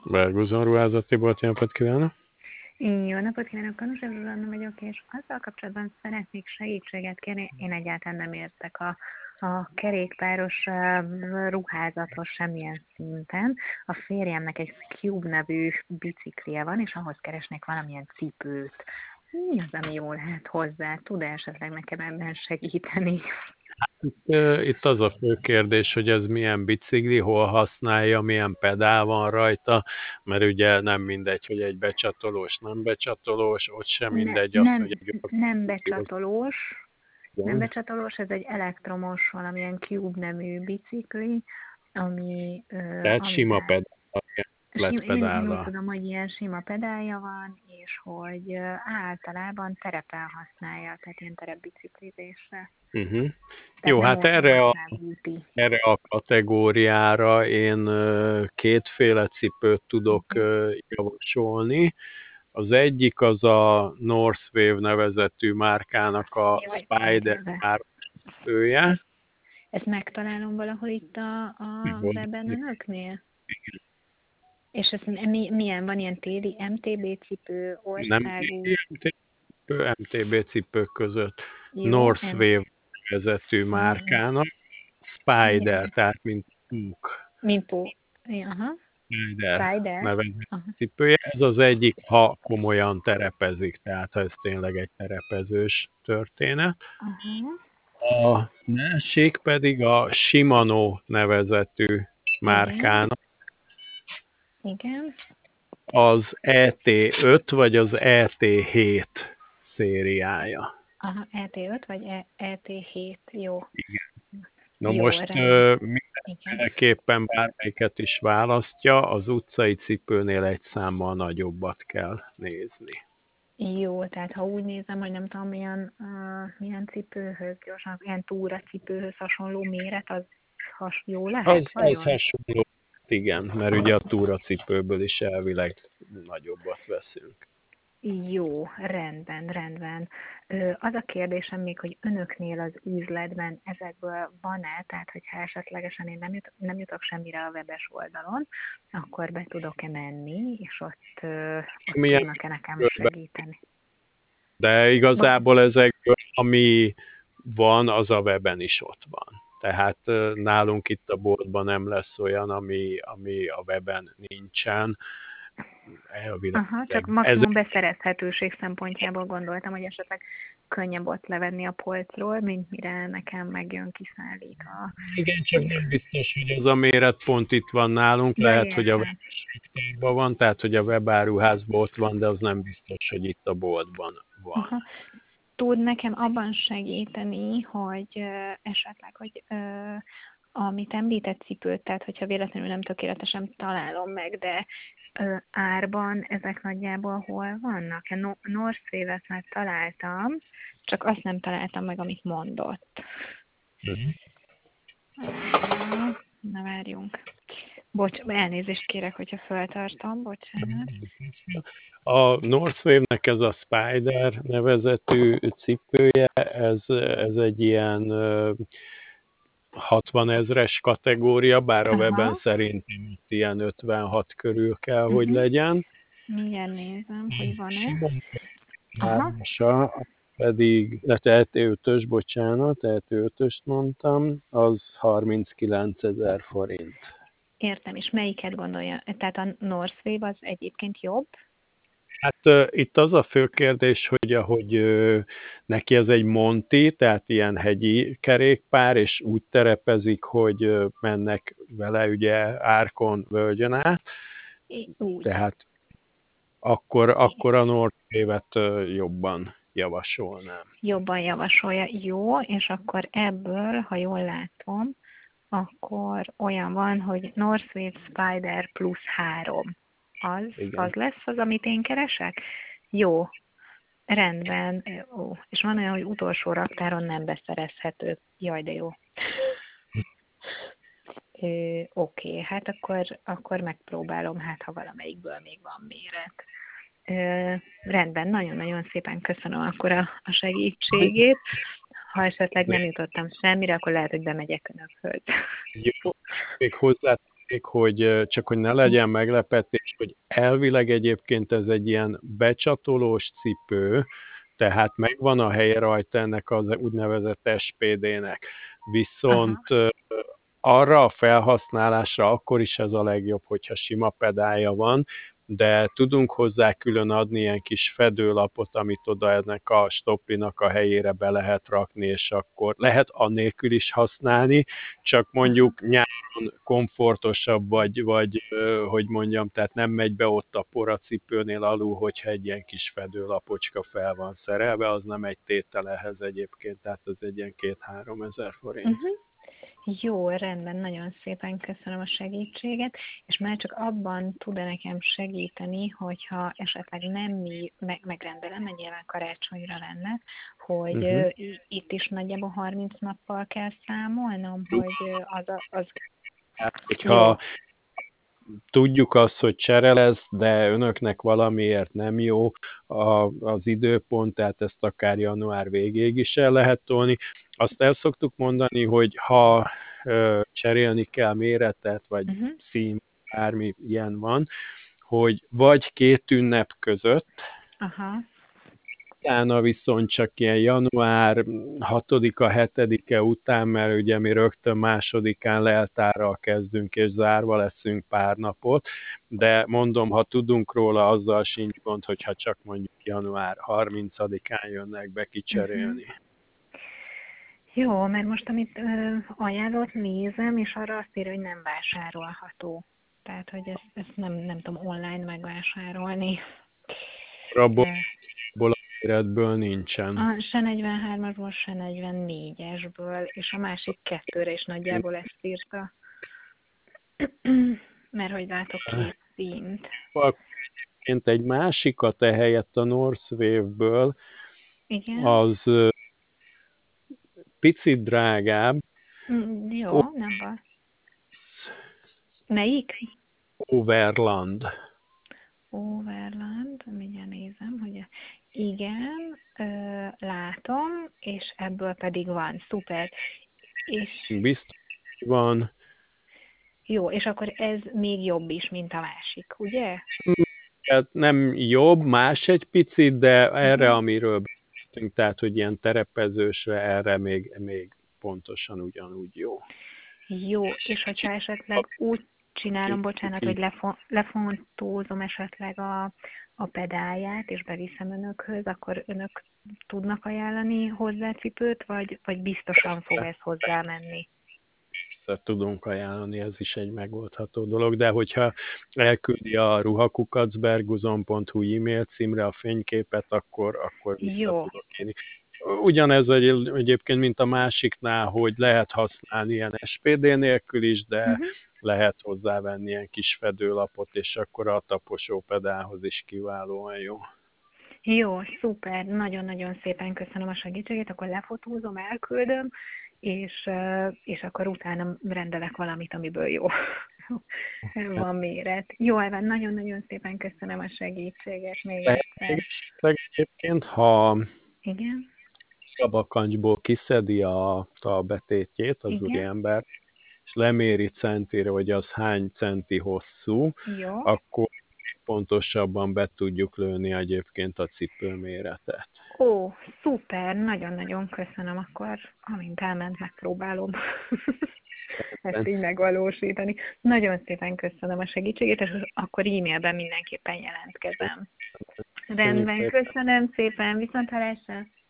Berguzon ruházati bolt, jó napot kívánok! Jó napot kívánok, Kanusa Zsuzsanna vagyok, és azzal kapcsolatban szeretnék segítséget kérni. Én egyáltalán nem értek a kerékpáros ruházathoz semmilyen szinten. A férjemnek egy Cube nevű biciklije van, és ahhoz keresnék valamilyen cipőt. Mi az, ami jól lehet hozzá? Tud-e esetleg nekem ebben segíteni? Itt az a fő kérdés, hogy ez milyen bicikli, hol használja, milyen pedál van rajta, mert ugye nem mindegy, hogy egy becsatolós, nem becsatolós, ott sem mindegy az, hogy egy Nem becsatolós. Nem olyan. becsatolós, ez egy elektromos, valamilyen Cube nevű bicikli, ami... Tehát sima pedál, lett Én úgy pedállal. tudom, hogy ilyen sima pedálja van, és hogy általában terepen használja, tehát ilyen terepbiciklizésre. Uh-huh. Tehát Jó, nem hát erre országúti. a kategóriára én kétféle cipőt tudok javasolni. Az egyik az a Northwave nevezetű márkának a Jaj, Spider elnézést. cipője. Ezt megtalálom valahol itt a weben önöknél? És ez milyen? Van ilyen téli MTB cipő, Nem országú? MTB cipők között. Jó, Northwave nevezetű márkának. Spider, tehát mint pók. Mimpó. Aha. Spider Spider. nevezetű Aha. cipője. Ez az egyik, ha komolyan terepezik, tehát ha ez tényleg egy terepezős történet. Aha. A másik pedig a Shimano nevezetű Igen. márkának Igen. az ET5 vagy az ET7 szériája. Aha, ET5 vagy ET7. Jó. Na Jó, most rendben. Igen. mindenképpen bármelyiket is választja, az utcai cipőnél egy számmal nagyobbat kell nézni. Jó, tehát ha úgy nézem, hogy nem tudom, milyen cipőhöz, gyorsan, ilyen túracipőhöz hasonló méret, az jó lehet, Az vajon? hasonló, igen, mert ugye a túracipőből is elvileg nagyobbat veszünk. Jó, rendben. Az a kérdésem még, hogy önöknél az üzletben ezekből van-e, tehát hogyha esetlegesen én nem jutok semmire a webes oldalon, akkor be tudok-e menni, és ott tudnak-e nekem segíteni? De igazából ezekből, ami van, az a weben is ott van. Tehát nálunk itt a boltban nem lesz olyan, ami a weben nincsen. Aha, csak maximum beszerezhetőség szempontjából gondoltam, hogy esetleg könnyebb ott levenni a polcról, mint mire nekem megjön kiszállítva. Igen, csak nem biztos, hogy az a méret pont itt van nálunk, Ja, lehet, hogy a értem. webben van, tehát hogy a webáruházban ott van, de az nem biztos, hogy itt a boltban van. Aha. Tud nekem abban segíteni, hogy esetleg, hogy amit említett cipőt, tehát hogyha véletlenül nem tökéletesen találom meg, de árban ezek nagyjából hol vannak? A Northwave-et már találtam, csak azt nem találtam meg, amit mondott. Na várjunk. Elnézést kérek, hogyha feltartom, bocsánat. A Northwave-nek ez a Spider nevezetű cipője, ez egy ilyen 60 000-es kategória, bár a weben szerintem itt ilyen 56 körül kell, hogy legyen. Milyen nézem, hogy van-e? Aha. Pedig, ET5-ös, bocsánat, ET5-öst mondtam, az 39 000 forint. Értem, és melyiket gondolja? Tehát a Northwave az egyébként jobb? Hát itt az a fő kérdés, hogy ahogy neki ez egy Monti, tehát ilyen hegyi kerékpár, és úgy terepezik, hogy mennek vele ugye árkon, völgyön át. Úgy. Tehát akkor a Northwave-et jobban javasolnám. Jobban javasolja. Jó, és akkor ebből, ha jól látom, akkor olyan van, hogy Northwave Spider plusz 3. Az lesz az, amit én keresek? Jó, rendben. És van olyan, hogy utolsó raktáron nem beszerezhető. Jaj, de jó. Oké, hát akkor megpróbálom, hát ha valamelyikből még van méret. Rendben, nagyon-nagyon szépen köszönöm akkor a segítségét. Ha esetleg nem jutottam semmire, akkor lehet, hogy bemegyek önökhöz. Jó, még hozzá hogy csak hogy ne legyen meglepetés, hogy elvileg egyébként ez egy ilyen becsatolós cipő, tehát megvan a helye rajta ennek az úgynevezett SPD-nek. Viszont Aha. arra a felhasználásra akkor is ez a legjobb, hogyha sima pedálja van, de tudunk hozzá külön adni ilyen kis fedőlapot, amit oda ennek a stoppinak a helyére be lehet rakni, és akkor lehet annélkül is használni, csak Aha. mondjuk nyáron komfortosabb, vagy hogy mondjam, tehát nem megy be ott a por a cipőnél alul, hogyha egy ilyen kis fedőlapocska fel van szerelve, az nem egy tétel ehhez egyébként, tehát ez egy ilyen 2-3 ezer forint. Uh-huh. Jó, rendben, nagyon szépen köszönöm a segítséget, és már csak abban tud-e nekem segíteni, hogyha esetleg nem mi megrendelem, mert nyilván karácsonyra lenne, hogy Uh-huh. itt is nagyjából 30 nappal kell számolnom, hogy az Hát, jó. hogyha tudjuk azt, hogy csere lesz, de önöknek valamiért nem jó az időpont, tehát ezt akár január végéig is el lehet tolni. Azt el szoktuk mondani, hogy ha cserélni kell méretet, vagy Uh-huh. szín, bármi ilyen van, hogy vagy 2 ünnep között, Aha. utána viszont csak ilyen január 6-a, 7-e után, mert ugye mi rögtön 2-án leltárral kezdünk, és zárva leszünk pár napot, de mondom, ha tudunk róla, azzal sincs gond, hogyha csak mondjuk január 30-án jönnek be Uh-huh. kicserélni. Jó, mert most amit ajánlott, nézem, és arra azt írja, hogy nem vásárolható. Tehát, hogy ezt nem tudom online megvásárolni. Abból a méretből nincsen. Se 43-asból, se 44-esből, és a másik kettőre is nagyjából ezt írta. Mert hogy látok 2 színt. Egyébként egy másikat ehelyett a Northwave-ből, Igen? az picit drágább, Jó, nem baj. Melyik? Overland. Overland, mindjárt nézem, hogy igen, látom, és ebből pedig van, szuper. És Biztos van. jó, és akkor ez még jobb is, mint a másik, ugye? Tehát nem jobb, más egy picit, de erre, Uh-huh. amiről beszéltünk, tehát, hogy ilyen terepezősre, erre még pontosan ugyanúgy jó. Jó, és hogyha esetleg úgy csinálom, bocsánat, hogy lefontózom esetleg a pedálját, és beviszem önökhöz, akkor önök tudnak ajánlani hozzá cipőt, vagy biztosan fog ez hozzá menni? Tudunk ajánlani, ez is egy megoldható dolog, de hogyha elküldi a ruhakukacberguzon.hu e-mail címre a fényképet, akkor vissza Jó, tudok én. Ugyanez egyébként, mint a másiknál, hogy lehet használni ilyen SPD nélkül is, de uh-huh. lehet hozzávenni ilyen kis fedőlapot, és akkor a taposó pedálhoz is kiválóan jó. Jó, szuper, nagyon-nagyon szépen köszönöm a segítségét, akkor lefotózom, elküldöm, és akkor utána rendelek valamit, amiből jó van méret. Jó, Evan, nagyon-nagyon szépen köszönöm a segítséget még egyszer. Egyébként, ha Igen, szabakancsból kiszedi a betétjét az igen, úriember, és leméri centire, hogy az hány centi hosszú, jó. akkor pontosabban be tudjuk lőni egyébként a cipőméretet. Ó, szuper, nagyon-nagyon köszönöm, akkor amint elment, megpróbálom ezt így megvalósítani. Nagyon szépen köszönöm a segítségét, és akkor e-mailben mindenképpen jelentkezem. Köszönjük Rendben, szépen! köszönöm szépen, viszonthallásra!